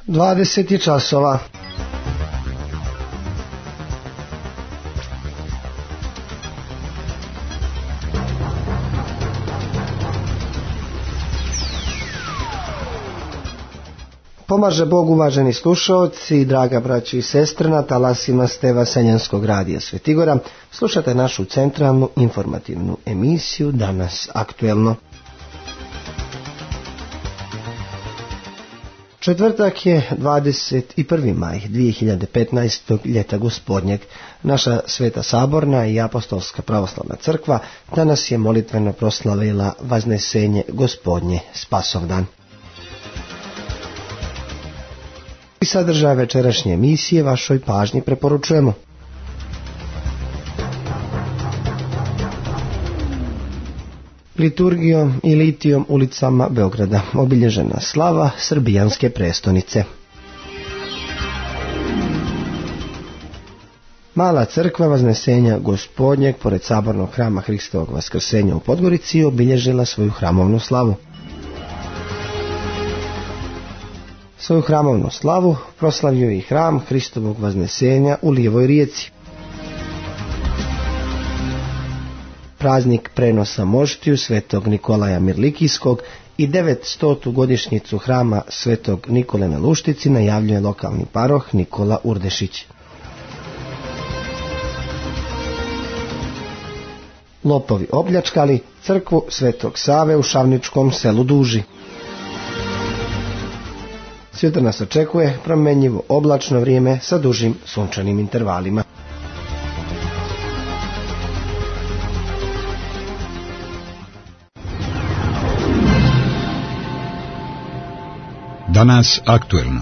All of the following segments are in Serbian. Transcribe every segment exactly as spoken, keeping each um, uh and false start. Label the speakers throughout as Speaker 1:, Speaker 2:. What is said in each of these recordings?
Speaker 1: dvadeset je časova. Pomaže Bog, uvaženi slušalci, draga braći i sestre, na talasima Steva Seljanskog radija Svetigora. Slušate našu centralnu informativnu emisiju Danas aktuelno. Četvrtak je dvadeset prvi maj dvije hiljade petnaestog. ljeta gospodnjeg. Naša Sveta Saborna i Apostolska pravoslavna crkva danas je molitveno proslavila Vaznesenje gospodnje, Spasovdan. I sadržaj večerašnje emisije vašoj pažnji preporučujemo. Liturgijom i litijom ulicama Beograda obilježena slava srbijanske prestonice. Mala crkva Vaznesenja gospodnjeg pored sabornog hrama Hristovog Vaskrsenja u Podgorici obilježila svoju hramovnu slavu. Svoju hramovnu slavu proslavio i hram Hristovog Vaznesenja u Lijevoj rijeci. Praznik prenosa moštiju svetog Nikolaja Mirlikijskog i devetstotu godišnjicu hrama svetog Nikole na Luštici najavljuje lokalni paroh Nikola Urdešić. Lopovi opljačkali crkvu Svetog Save u Šavničkom selu Duži. Sutra nas očekuje promjenjivo oblačno vrijeme sa dužim sunčanim intervalima.
Speaker 2: Danas aktuelno.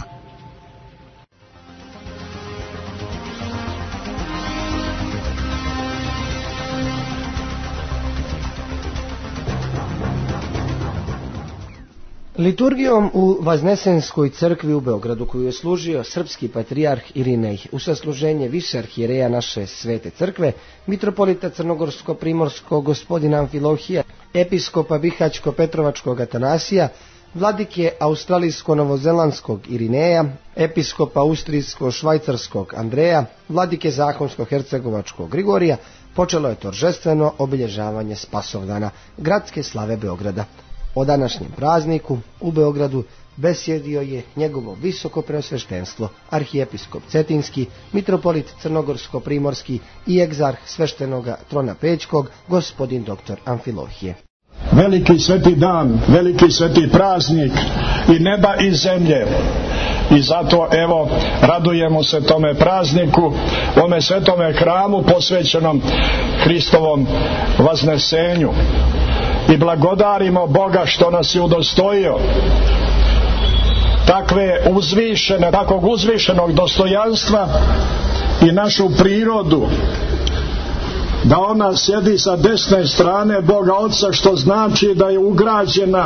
Speaker 1: Liturgijom u Vaznesenskoj crkvi u Beogradu, koju je služio srpski patrijarh Irinej, u sasluženje više arhijereja naše svete crkve, mitropolita Crnogorsko-Primorskog gospodina Amfilohija, episkopa Bihaćko-Petrovačkog Atanasija, vladike Australijsko-Novozelandskog Irineja, episkopa Austrijsko-Švajcarskog Andreja, vladike Zahomsko-Hercegovačkog Grigorija, počelo je торжествено obilježavanje Spasovdana, gradske slave Beograda. O današnjem prazniku u Beogradu besjedio je njegovo visoko preosveštenstvo, arhijepiskop Cetinski, mitropolit Crnogorsko-Primorski i egzarh sveštenoga trona Pećkog, gospodin doktor Amfilohije.
Speaker 3: Veliki sveti dan, veliki sveti praznik i neba i zemlje. I zato evo radujemo se tome prazniku, ome svetome hramu posvećenom Hristovom Vaznesenju. I blagodarimo Boga što nas je udostojio takve uzvišene, takvog uzvišenog dostojanstva i našu prirodu, da ona sjedi sa desne strane Boga Oca, što znači da je ugrađena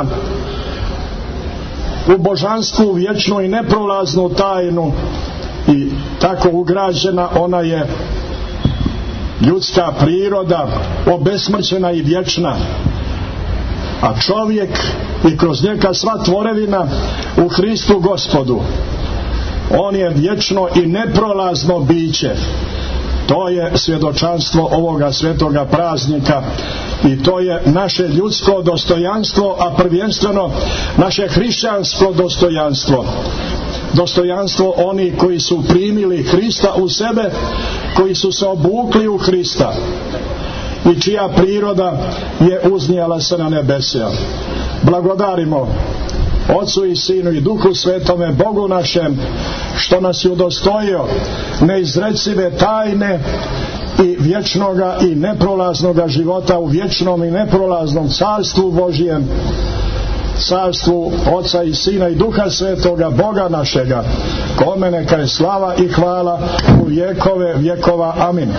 Speaker 3: u božansku vječnu i neprolaznu tajnu, i tako ugrađena ona je ljudska priroda, obesmrćena i vječna. A čovjek i kroz njega sva tvorevina u Hristu Gospodu, on je vječno i neprolazno biće. To je svjedočanstvo ovoga svetoga praznika i to je naše ljudsko dostojanstvo, a prvenstveno naše hrišćansko dostojanstvo. Dostojanstvo onih koji su primili Hrista u sebe, koji su se obukli u Hrista i čija priroda je uznijela se na nebesa. Blagodarimo Otcu i Sinu i Duhu Svetome, Bogu našem, što nas je udostojio neizrecive tajne i vječnoga i neprolaznoga života u vječnom i neprolaznom carstvu Božijem, carstvu Oca i Sina i Duha Svetoga, Boga našega, kome neka je slava i hvala u vjekove vjekova. Amin.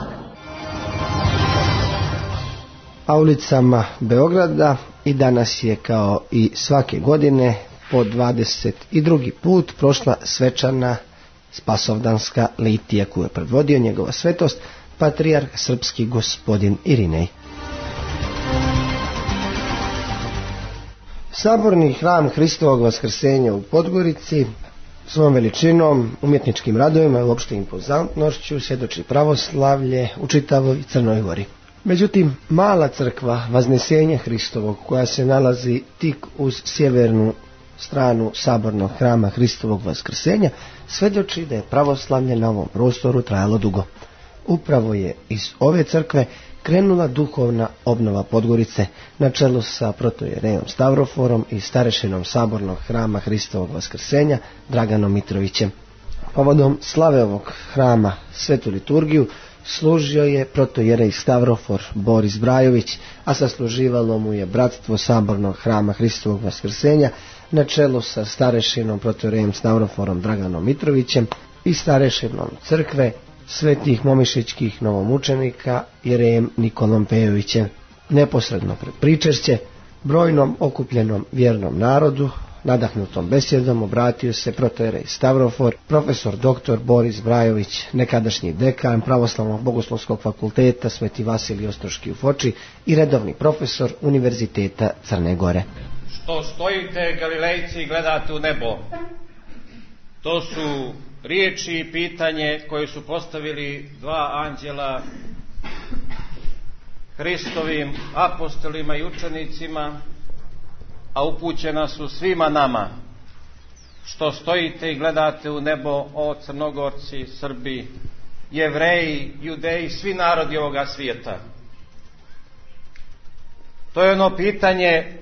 Speaker 1: A ulicama Beograda i danas je, kao i svake godine, po dvadeset drugi put prošla svečana spasovdanska litija koju je predvodio njegova svetost patrijarh srpski gospodin Irinej. Saborni hram Hristovog Vaskrsenja u Podgorici Svojom veličinom, umjetničkim radovima i uopšte impozantnošću svjedoči pravoslavlje u čitavoj Crnoj Gori. Međutim, mala crkva Vaznesenja Hristovog, koja se nalazi tik uz sjevernu stranu sabornog hrama Hristovog Vaskrsenja, svjedoči da je pravoslavlje na ovom prostoru trajalo dugo. Upravo je iz ove crkve krenula duhovna obnova Podgorice na čelu sa protojerejom Stavroforom i starešinom sabornog hrama Hristovog Vaskrsenja Draganom Mitrovićem. Povodom slave ovog hrama svetu liturgiju služio je protojerej Stavrofor Boris Brajović, a sasluživalo mu je bratstvo sabornog hrama Hristovog Vaskrsenja na čelu sa starešinom protojerejem Stavroforom Draganom Mitrovićem i starešinom crkve svetih momišićkih novomučenika jerejem Nikolom Pejovićem. Neposredno pred pričešće brojnom okupljenom vjernom narodu, nadahnutom besjedom, obratio se protojerej Stavrofor, profesor doktor Boris Brajović, nekadašnji dekan Pravoslavnog bogoslovskog fakulteta Sveti Vasilij Ostroški u Foči i redovni profesor Univerziteta Crne Gore.
Speaker 2: Što stojite, Galilejci, i gledate u nebo? To su riječi i pitanje koje su postavili dva anđela Hristovim apostolima i učenicima, a upućena su svima nama. Što stojite i gledate u nebo, o Crnogorci, Srbi, Jevreji, Judeji, svi narodi ovoga svijeta? To je ono pitanje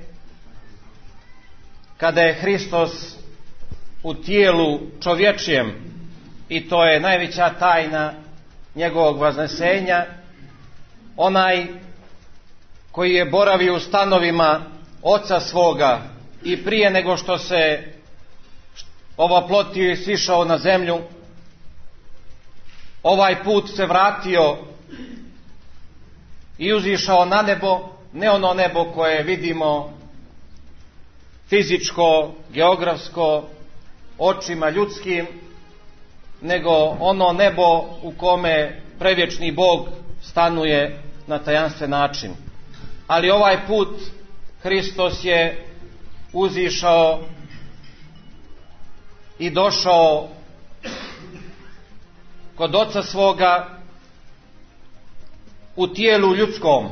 Speaker 2: kada je Hristos u tijelu čovječijem, i to je najveća tajna njegovog vaznesenja, onaj koji je boravio u stanovima oca svoga i prije nego što se ovoplotio i sišao na zemlju, ovaj put se vratio i uzišao na nebo, ne ono nebo koje vidimo fizičko, geografsko, očima ljudskim, nego ono nebo u kome prevječni Bog stanuje na tajanstven način. Ali ovaj put Hristos je uzišao i došao kod oca svoga u tijelu ljudskom,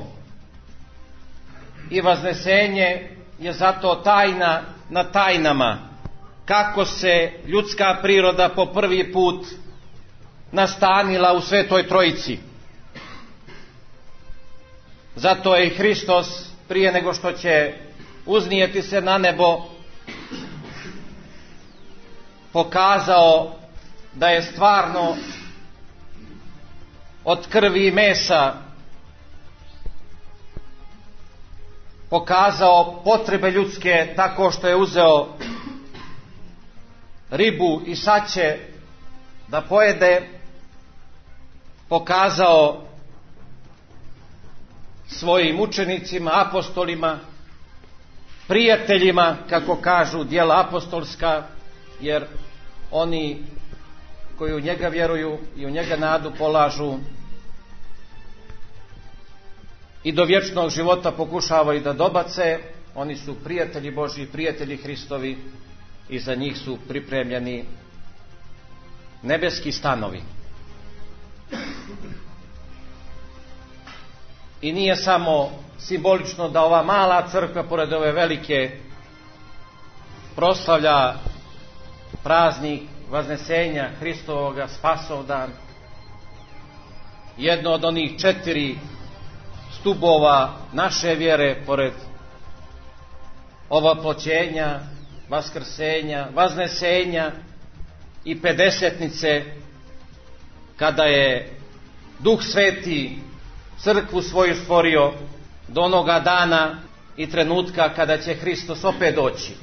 Speaker 2: i vaznesenje je zato tajna na tajnama, kako se ljudska priroda po prvi put nastanila u Svetoj Trojici. Zato je i Hristos, prije nego što će uznijeti se na nebo, pokazao da je stvarno od krvi i mesa pokazao potrebe ljudske tako što je uzeo ribu i saće da pojede, pokazao svojim učenicima, apostolima, prijateljima, kako kažu djela apostolska, jer oni koji u njega vjeruju i u njega nadu polažu i do vječnog života pokušavaju da dobace, oni su prijatelji Božji, prijatelji Hristovi, i za njih su pripremljeni nebeski stanovi. I nije samo simbolično da ova mala crkva pored ove velike proslavlja praznik Vaznesenja Hristovoga, Spasovdan, jedno od onih četiri stubova naše vjere, pored ovoploćenja, vaskrsenja, vaznesenja i pedesetnice, kada je Duh Sveti crkvu svoju stvorio, do onoga dana i trenutka kada će Hristos opet doći.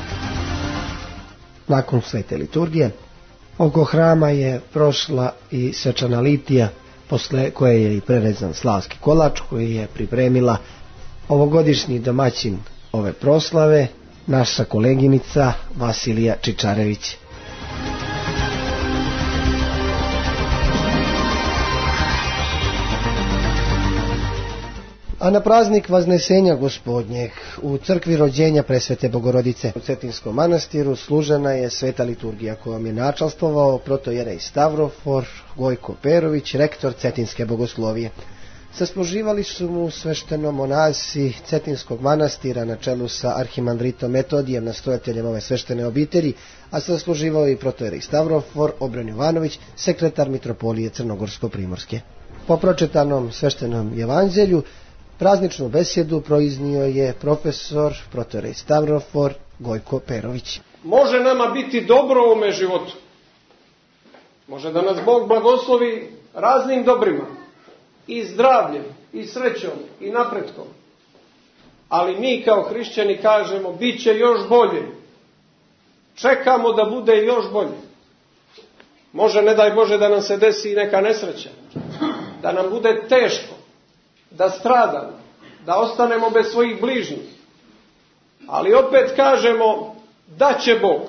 Speaker 1: Nakon svete liturgije oko hrama je prošla i svečana litija, posle koje je i prerezan slavski kolač koji je pripremila ovogodišnji domaćin ove proslave, naša koleginica Vasilija Čičarević. A na praznik Vaznesenja Gospodnjeg u crkvi rođenja Presvete Bogorodice u Cetinskom manastiru služena je sveta liturgija kojom je načalstvovao protojerej Stavrofor Gojko Perović, rektor Cetinske bogoslovije. Sasluživali su mu svešteno monasi Cetinskog manastira na čelu sa arhimandritom Metodijem, nastojateljem ove sveštene obitelji, a sasluživao i protojerej Stavrofor Obran Jovanović, sekretar Mitropolije Crnogorsko-primorske. Po pročitanom sveštenom evanđelju prazničnu besjedu proiznio je profesor protojerej Stavrofor Gojko Perović.
Speaker 4: Može nama biti dobro u ovome životu. Može da nas Bog blagoslovi raznim dobrima. I zdravljem, i srećom, i napretkom. Ali mi kao hrišćani kažemo, bit će još bolje. Čekamo da bude još bolje. Može, ne daj Bože, da nam se desi neka nesreća. Da nam bude teško. Da stradamo. Da ostanemo bez svojih bližnjih. Ali opet kažemo, da će Bog.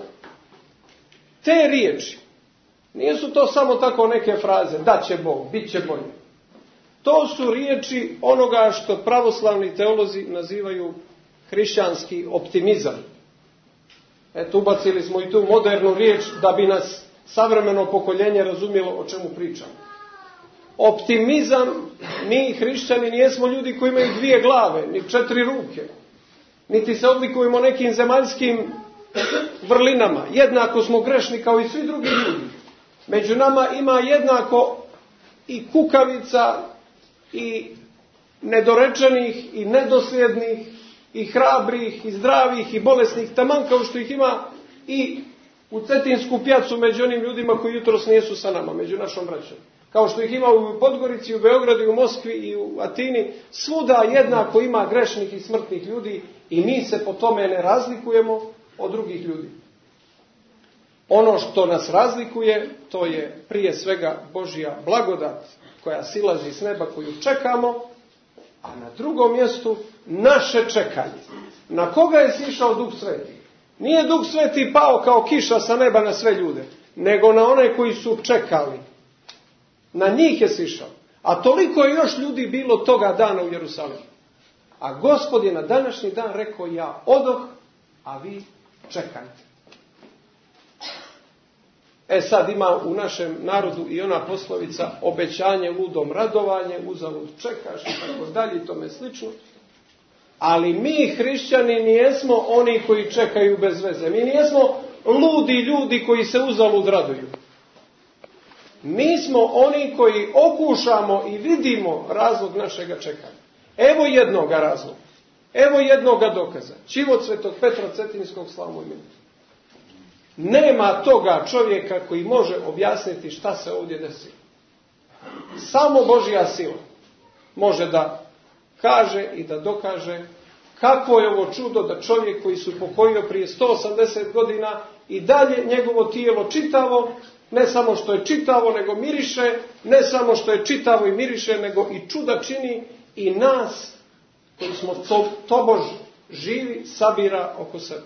Speaker 4: Te riječi, nisu to samo tako neke fraze, da će Bog, bit će bolje. To su riječi onoga što pravoslavni teolozi nazivaju hrišćanski optimizam. Eto, ubacili smo i tu modernu riječ da bi nas savremeno pokoljenje razumjelo o čemu pričamo. Optimizam, mi hrišćani nijesmo ljudi koji imaju dvije glave, ni četiri ruke, niti se odlikujemo nekim zemaljskim vrlinama. Jednako smo grešni kao i svi drugi ljudi. Među nama ima jednako i kukavica, i nedorečenih, i nedosljednih, i hrabrih, i zdravih, i bolesnih, taman kao što ih ima i u Cetinsku pjacu među onim ljudima koji jutros nijesu sa nama, među našom braćom. Kao što ih ima u Podgorici, u Beogradu, i u Moskvi, i u Atini, svuda jednako ima grešnih i smrtnih ljudi i mi se po tome ne razlikujemo od drugih ljudi. Ono što nas razlikuje, to je prije svega Božja blagodat koja silazi s neba, koju čekamo, a na drugom mjestu naše čekanje. Na koga je sišao Duh Sveti? Nije Duh Sveti pao kao kiša sa neba na sve ljude, nego na one koji su čekali. Na njih je sišao. A toliko je još ljudi bilo toga dana u Jerusalimu. A Gospod je na današnji dan rekao, ja odoh, a vi čekajte. E sad ima u našem narodu i ona poslovica, obećanje ludom radovanje, uzalud čekaš i tako dalje i tome slično. Ali mi hrišćani nijesmo oni koji čekaju bez veze. Mi nijesmo ludi ljudi koji se uzalud raduju. Mi smo oni koji okušamo i vidimo razlog našega čekanja. Evo jednoga razloga. Evo jednoga dokaza. Čivot svetog Petra Cetinskog, slavu mu ime. Nema toga čovjeka koji može objasniti šta se ovdje desilo. Samo Božja sila može da kaže i da dokaže kakvo je ovo čudo da čovjek koji se upokojio prije sto osamdeset godina i dalje njegovo tijelo čitavo, ne samo što je čitavo nego miriše, ne samo što je čitavo i miriše nego i čuda čini i nas koji smo to, tobož živi sabira oko sebe.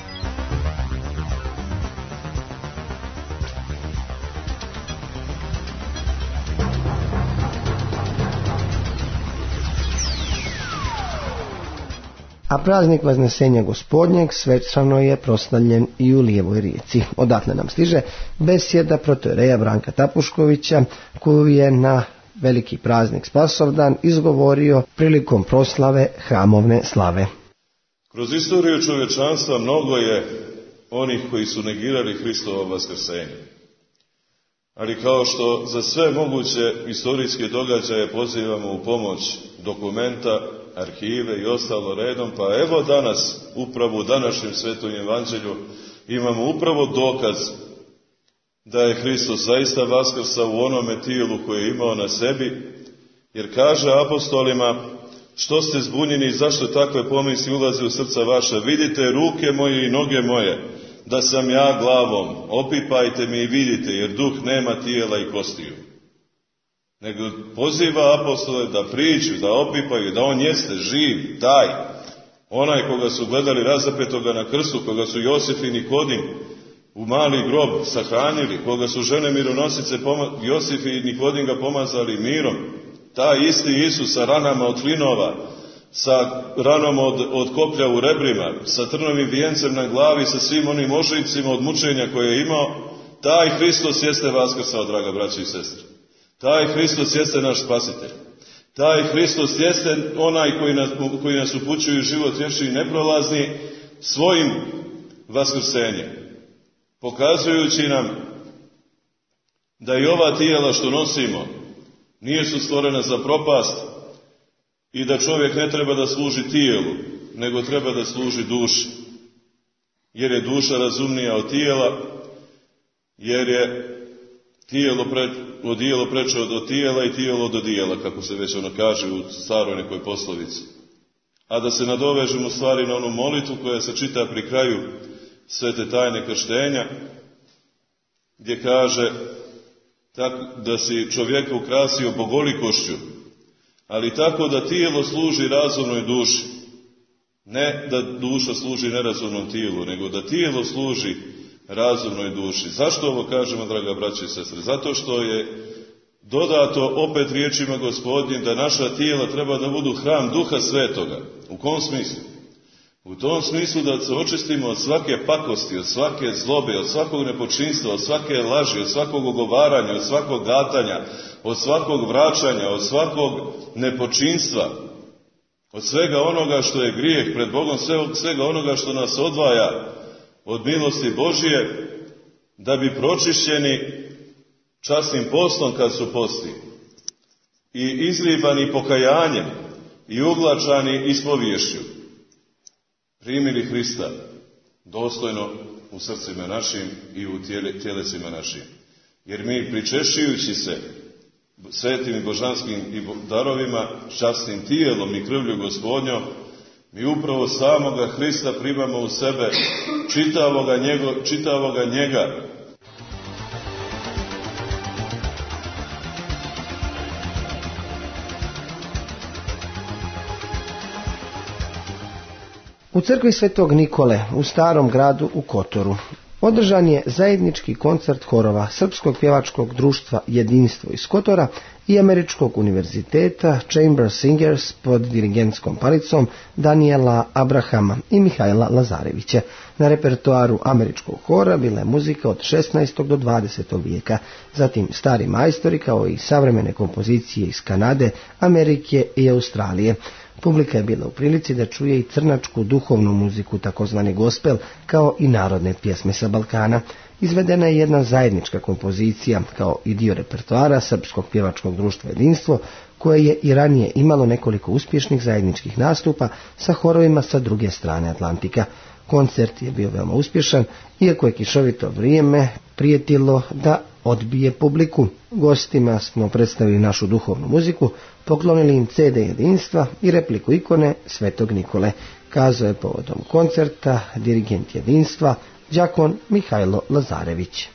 Speaker 1: A praznik Vaznesenja Gospodnjeg svečano je proslavljen i u Lijevoj Rijeci. Odatle nam stiže besjeda protojereja Branka Tapuškovića, koju je na veliki praznik Spasovdan izgovorio prilikom proslave hramovne slave.
Speaker 5: Kroz istoriju čovječanstva mnogo je onih koji su negirali Hristovo vaskrsenje. Ali kao što za sve moguće istorijske događaje pozivamo u pomoć dokumenta, arhive i ostalo redom, pa evo danas, upravo u današnjem svetom evanđelju, imamo upravo dokaz da je Hristos zaista vaskrsao u onome tijelu koje je imao na sebi, jer kaže apostolima, što ste zbunjeni i zašto takve pomisli ulaze u srca vaša, vidite ruke moje i noge moje, da sam ja glavom, opipajte me i vidite, jer duh nema tijela i kostiju. Nego poziva apostole da priču, da opipaju, da on jeste živ, taj, onaj koga su gledali razapetoga na krstu, koga su Josif i Nikodim u mali grob sahranili, koga su žene mironosice, Josif i Nikodim ga pomazali mirom, Taj isti Isus sa ranama od klinova, sa ranom od, od koplja u rebrima, sa trnovim vijencem na glavi, sa svim onim ožiljcima od mučenja koje je imao, taj Hristos jeste vaskrsao, draga braći i sestre. Taj Hristos jeste naš spasitelj. Taj Hristos jeste onaj koji nas, koji nas upućuje u život vječni i neprolazni svojim vaskrsenjem, pokazujući nam da i ova tijela što nosimo nisu stvorena za propast i da čovjek ne treba da služi tijelu, nego treba da služi duši. Jer je duša razumnija od tijela, jer je tijelo pre, odijelo preče od, od tijela i tijelo od odijela, kako se već ono kaže u staroj nekoj poslovici. A da se nadovežemo stvari na onu molitvu koja se čita pri kraju svete tajne krštenja, gdje kaže tako, da si čovjeka ukrasio bogolikošću, ali tako da tijelo služi razumnoj duši. Ne da duša služi nerazumnom tijelu, nego da tijelo služi razumnoj duši. Zašto ovo kažemo, draga braće i sestre? Zato što je dodato opet riječima Gospodnjim da naša tijela treba da budu hram Duha Svetoga. U kom smislu? U tom smislu da se očistimo od svake pakosti, od svake zlobe, od svakog nepočinstva, od svake laži, od svakog ogovaranja, od svakog gatanja, od svakog vraćanja, od svakog nepočinstva, od svega onoga što je grijeh pred Bogom, svega onoga što nas odvaja od milosti Božije, da bi pročišćeni časnim postom kad su posti i izlibani pokajanjem i uglačani ispoviješću, primili Hrista dostojno u srcima našim i u tjelesima našim. Jer mi pričešćujući se svetim i božanskim darovima, časnim tijelom i krvlju Gospodnjom, mi upravo samoga Hrista primamo u sebe, čitavoga njega, čitavoga njega.
Speaker 1: U crkvi Svetog Nikole u Starom gradu u Kotoru održan je zajednički koncert horova Srpskog pjevačkog društva Jedinstvo iz Kotora i Američkog univerziteta Chamber Singers pod dirigentskom palicom Daniela Abrahama i Mihajla Lazarevića. Na repertoaru američkog hora bila je muzika od šesnaestog do dvadesetog vijeka, zatim stari majstori kao i savremene kompozicije iz Kanade, Amerike i Australije. Publika je bila u prilici da čuje i crnačku duhovnu muziku, takozvani gospel, kao i narodne pjesme sa Balkana. Izvedena je jedna zajednička kompozicija kao i dio repertoara Srpskog pjevačkog društva Jedinstvo, koje je i ranije imalo nekoliko uspješnih zajedničkih nastupa sa horovima sa druge strane Atlantika. Koncert je bio veoma uspješan, iako je kišovito vrijeme prijetilo da odbije publiku. Gostima smo predstavili našu duhovnu muziku, poklonili im ce de Jedinstva i repliku ikone Svetog Nikole. Kazao je povodom koncerta dirigent Jedinstva, đakon Mihajlo Lazarević.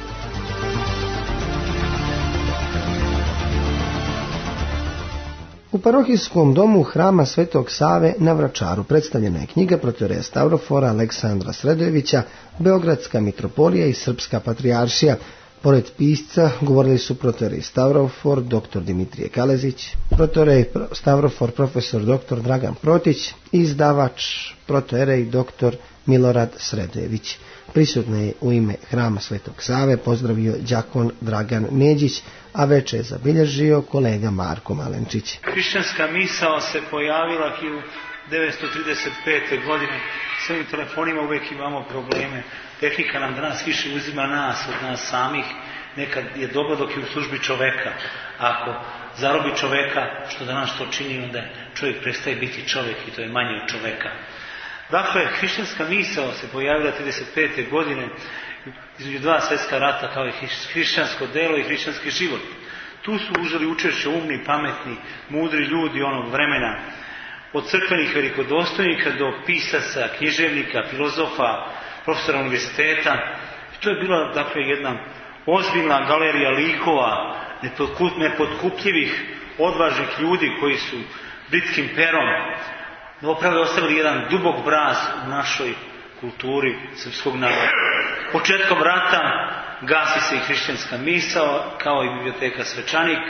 Speaker 1: U parohijskom domu Hrama Svetog Save na Vračaru predstavljena je knjiga protoreja Stavrofora Aleksandra Sredojevića, Beogradska mitropolija i Srpska patrijaršija. Pored pisca govorili su protorej Stavrofor doktor Dimitrije Kalezić, protorej Stavrofor profesor doktor Dragan Protić i izdavač protorej doktor Milorad Sredojević. Prisutno je u ime Hrama Svetog Save pozdravio đakon Dragan Neđić, a večer je zabilježio kolega Marko Malenčić.
Speaker 6: Hrišćanska misao se pojavila hiljadu devetsto trideset pete. godine. S ovim telefonima uvijek imamo probleme. Tehnika nam danas više uzima nas od nas samih. Nekad je dobro dok je u službi čoveka. Ako zarobi čoveka, što danas to čini, onda čovjek prestaje biti čovjek i to je manje od čoveka. Dakle, hrišćanska misao se pojavila trideset pete. godine između dva svjetska rata kao i hrišćansko delo i hrišćanski život. Tu su uzeli učešće umni, pametni, mudri ljudi onog vremena, od crkvenih velikodostojnika do pisaca, književnika, filozofa, profesora univerziteta. I to je bila, dakle, jedna ozbiljna galerija likova, nepotkupljivih, odvažnih ljudi koji su britskim perom opravdu ostavili jedan dubok braz u našoj kulturi srpskog naroda. Početkom rata gasi se i hrišćanska misao, kao i biblioteka Svečanik.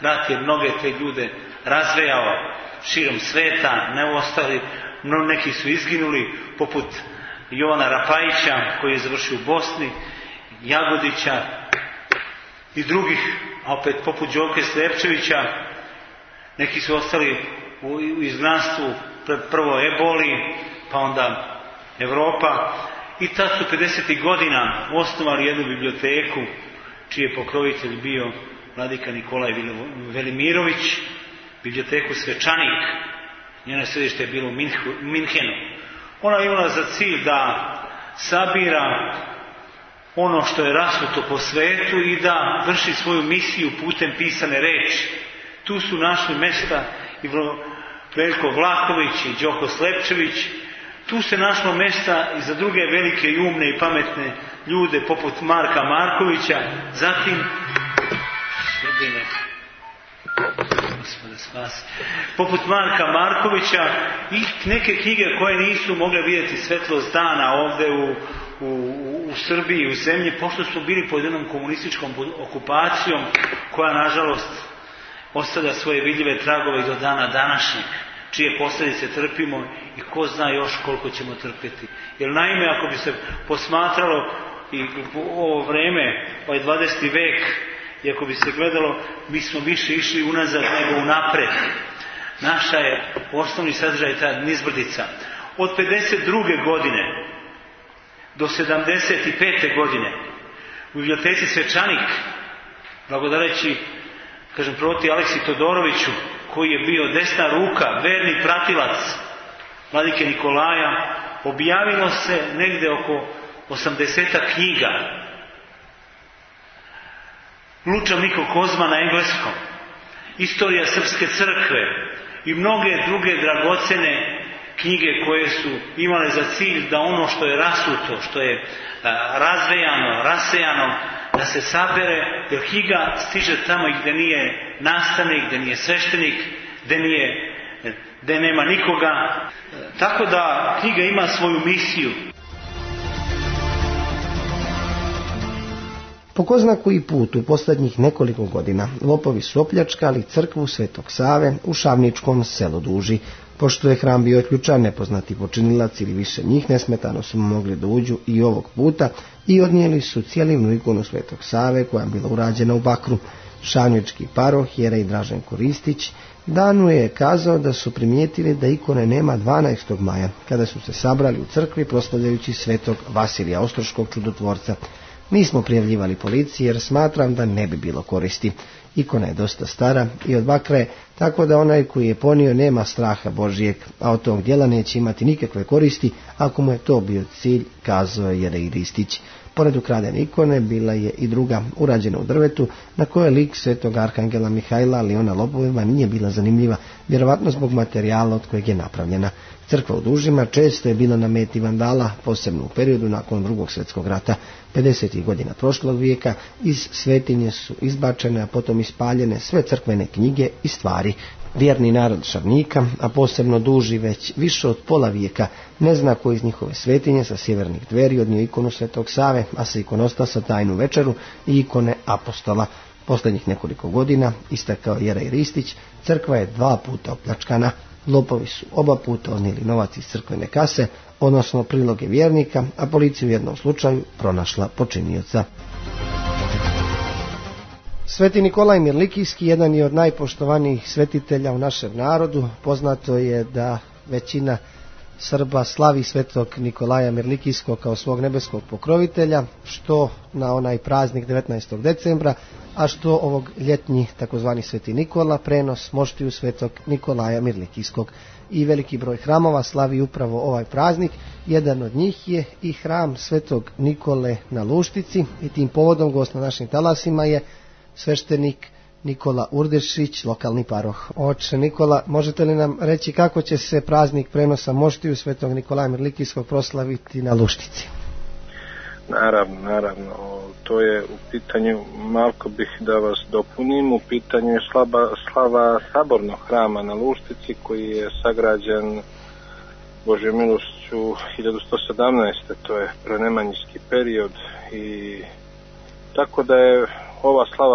Speaker 6: rat je mnoge te ljude razvejao širom sveta, ne ostali, no neki su izginuli, poput Jovana Rapajića koji je završio u Bosni, Jagodića i drugih, a opet poput Đoke Slepčevića, neki su ostali u izgnanstvu, prvo eboli, pa onda Evropa, i tad su pedesetih godina osnovali jednu biblioteku čiji je pokrovitelj bio vladika Nikolaj Velimirović, biblioteku Svečanik, njeno središte je bilo u Minhenu. Ona je imala za cilj da sabira ono što je rasuto po svetu i da vrši svoju misiju putem pisane reči. Tu su našli mesta i Veljko Vlahović i Đoko Slepčević. Tu se našlo mesta i za druge velike i umne i pametne ljude poput Marka Markovića, zatim Srbine, Gospode spasi, poput Marka Markovića i neke knjige koje nisu mogle vidjeti svetlost dana ovdje u, u, u Srbiji, u zemlji, pošto su bili pod jednom komunističkom okupacijom koja nažalost ostavlja svoje vidljive tragove i do dana današnjeg, čije posljedice trpimo i ko zna još koliko ćemo trpjeti. Jer naime, ako bi se posmatralo i ovo vreme, ovaj dvadeseti vek, i ako bi se gledalo, mi smo više išli unazad nego unapred. Naša je osnovni sadržaj ta nizbrdica. Od pedeset druge godine do sedamdeset pete godine u biblioteci Svečanik, blagodareći, kažem, proti Aleksi Todoroviću, koji je bio desna ruka, verni pratilac vladike Nikolaja, objavilo se negde oko osamdesetak knjiga. Luča Miko Kozma na engleskom, Istorija Srpske crkve i mnoge druge dragocene knjige koje su imale za cilj da ono što je rasuto, što je razvejano, rasejano, da se sabere, jer knjiga stiže tamo i gdje nije nastavnik, gdje nije sveštenik, gdje nije, gdje nema nikoga. Tako da knjiga ima svoju misiju.
Speaker 1: Po ko zna koji put u posljednjih nekoliko godina lopovi su opljačkali crkvu Svetog Save u šavničkom selu Duži. Pošto je hram bio ključan, nepoznati počinilac ili više njih nesmetano su mogli da uđu i ovog puta i odnijeli su cijelivnu ikonu Svetog Save koja je bila urađena u bakru. Šavnički paroh jerej Draženko Ristić danu je kazao da su primijetili da ikone nema dvanaestog maja, kada su se sabrali u crkvi proslavljajući Svetog Vasilija Ostroškog čudotvorca. Nismo prijavljivali policiji jer smatram da ne bi bilo koristi. Ikona je dosta stara i od bakra je, tako da onaj koji je ponio nema straha Božijeg, a od tog djela neće imati nikakve koristi ako mu je to bio cilj, kazao je jerej Ristić. Pored ukradene ikone bila je i druga, urađena u drvetu, na kojoj lik svetog arhangela Mihajla, ali ona lopovima nije bila zanimljiva, vjerovatno zbog materijala od kojeg je napravljena. Crkva u Dužima često je bila na meti vandala, posebno u periodu nakon drugog svjetskog rata. pedesetih godina prošlog vijeka iz svetinje su izbačene, a potom ispaljene sve crkvene knjige i stvari. Vjerni narod Šavnika, a posebno Duži već više od pola vijeka, ne zna ko iz njihove svetinje sa sjevernih dveri odnio ikonu Svetog Save, a sa ikonostasa tajnu večeru i ikone apostola. Posljednjih nekoliko godina, istakao jerej Ristić, crkva je dva puta opljačkana. Lopovi su oba puta odnijeli novac iz crkvene kase, odnosno priloge vjernika, a policija u jednom slučaju pronašla počinioca. Sveti Nikolaj Mirlikijski jedan je od najpoštovanijih svetitelja u našem narodu. Poznato je da većina Srba slavi svetog Nikolaja Mirlikijskog kao svog nebeskog pokrovitelja, što na onaj praznik devetnaestog decembra, a što ovog ljetnji takozvani Sveti Nikola, prenos moštiju svetog Nikolaja Mirlikijskog. I veliki broj hramova slavi upravo ovaj praznik. Jedan od njih je i hram svetog Nikole na Luštici i tim povodom gost na našim talasima je sveštenik Nikola Urdešić, lokalni paroh. Oče Nikola, možete li nam reći kako će se praznik prenosa moštiju svetog Nikolaja Mirlikijskog proslaviti na Luštici?
Speaker 7: Naravno, naravno. To je u pitanju, malko bih da vas dopunim, u pitanju je slaba, slava sabornog hrama na Luštici koji je sagrađen Božjom milošću hiljadu sto sedamnaeste. To je prenemanjski period i tako da je ova slava već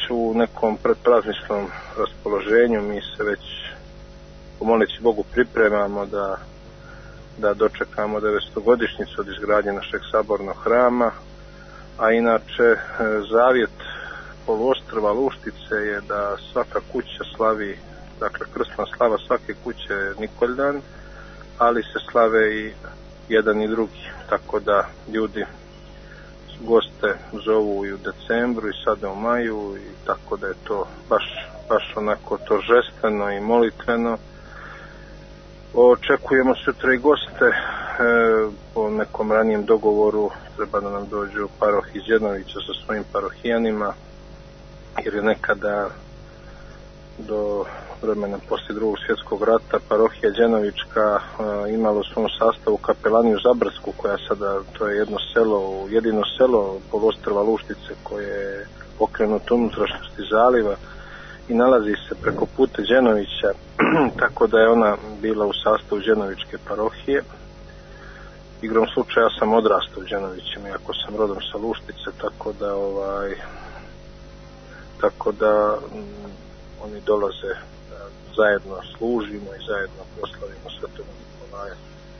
Speaker 7: u nekom predprazničnom raspoloženju. Mi se već, pomoleći Bogu, pripremamo da, da dočekamo devetstogodišnjicu od izgradnje našeg sabornog hrama, a inače zavjet poluostrva Luštice je da svaka kuća slavi, dakle krsna slava svake kuće je Nikoldan, ali se slave i jedan i drugi, tako da ljudi goste zovu i u decembru i sada u maju, i tako da je to baš, baš onako tožestveno i molitveno. Očekujemo sutra i goste, e, po nekom ranijem dogovoru treba da nam dođu paroh iz Đenovića sa svojim parohijanima, jer je nekada do vremena poslije drugog svjetskog rata parohija Đenovička uh, imala u svom sastavu kapelaniju Zabrsku, koja sada, to je jedno selo, jedino selo poluostrva Luštice koje je okrenuto unutrašnjosti zaliva i nalazi se preko puta Đenovića, tako da je ona bila u sastavu Đenovičke parohije. Igrom slučaja ja sam odrastao u Đenovićima, iako sam rodom sa Luštice, tako da ovaj tako da m, oni dolaze, zajedno služimo i zajedno proslavimo Svetog Nikolaja.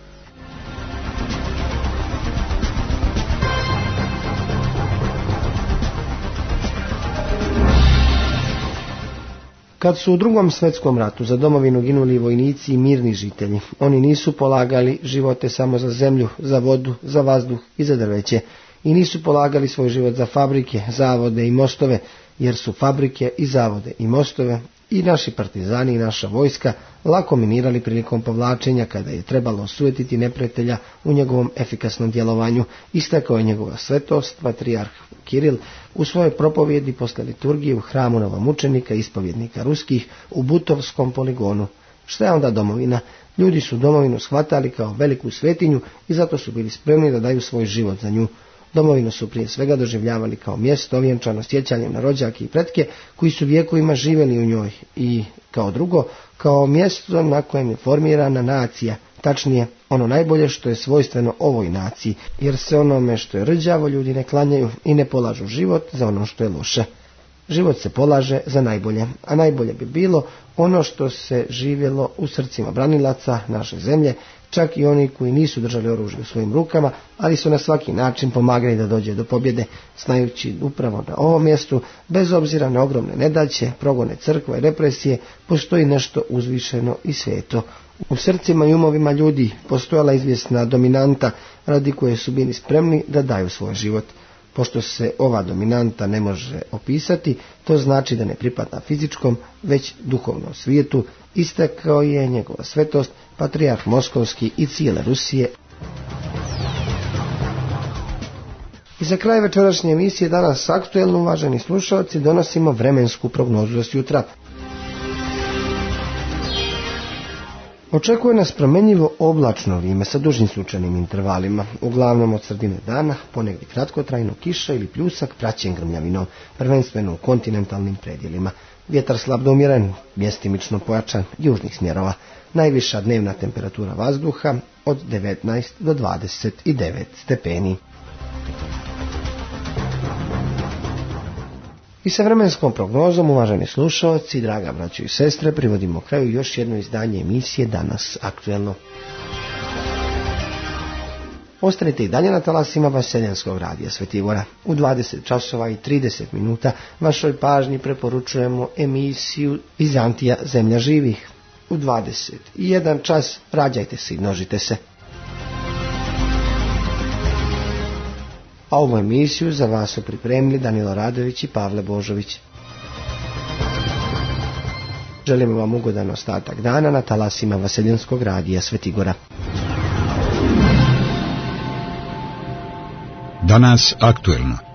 Speaker 1: Kad su u Drugom svjetskom ratu za domovinu ginuli vojnici i mirni žitelji, oni nisu polagali živote samo za zemlju, za vodu, za vazduh i za drveće, i nisu polagali svoj život za fabrike, zavode i mostove, jer su fabrike i zavode i mostove i naši partizani i naša vojska lako minirali prilikom povlačenja kada je trebalo osujetiti neprijatelja u njegovom efikasnom djelovanju, istakao je njegova svetost, patrijarh Kiril, u svojoj propovjedi posle liturgije u hramu novomučenika i ispovjednika ruskih u Butovskom poligonu. Šta je onda domovina? Ljudi su domovinu shvatali kao veliku svetinju i zato su bili spremni da daju svoj život za nju. Domovinu su prije svega doživljavali kao mjesto ovjenčano sjećanjem na rođake i pretke koji su vijekovima živjeli u njoj, i kao drugo, kao mjesto na kojem je formirana nacija, tačnije ono najbolje što je svojstveno ovoj naciji, jer se onome što je rđavo ljudi ne klanjaju i ne polažu život za ono što je loše. Život se polaže za najbolje, a najbolje bi bilo ono što se živjelo u srcima branilaca naše zemlje, čak i oni koji nisu držali oružje u svojim rukama, ali su na svaki način pomagali da dođe do pobjede, znajući upravo na ovom mjestu, bez obzira na ogromne nedaće, progone crkva i represije, postoji nešto uzvišeno i sveto. U srcima i umovima ljudi postojala izvjesna dominanta radi koje su bili spremni da daju svoj život. Pošto se ova dominanta ne može opisati, to znači da ne pripada fizičkom, već duhovnom svijetu, istakao je njegova svetost, patrijarh Moskovski i cijele Rusije. I za kraj večerašnje emisije danas aktuelno, uvaženi slušalci, donosimo vremensku prognozu za sutra. Očekuje nas promjenjivo oblačno vrijeme sa dužim sunčanim intervalima, uglavnom od sredine dana, ponegdje kratkotrajno kiša ili pljusak praćen grmljavinom, prvenstveno u kontinentalnim predjelima. Vjetar slab do umjeren, mjestimično pojačan južnih smjerova. Najviša dnevna temperatura vazduha od devetnaest do dvadeset devet stepeni. I sa vremenskom prognozom, uvaženi slušalci, draga braćo i sestre, privodimo kraju još jedno izdanje emisije Danas aktuelno. Ostanite i dalje na talasima Vaseljanskog radija Svetigora. U dvadeset časova i trideset minuta vašoj pažnji preporučujemo emisiju Vizantija zemlja živih. U dvadeset jedan čas rađajte se i množite se. A ovu emisiju za vas su pripremili Danilo Radović i Pavle Božović. Želimo vam ugodan ostatak dana na talasima Vaseljanskog radija Svetigora.
Speaker 8: Danas aktuelno.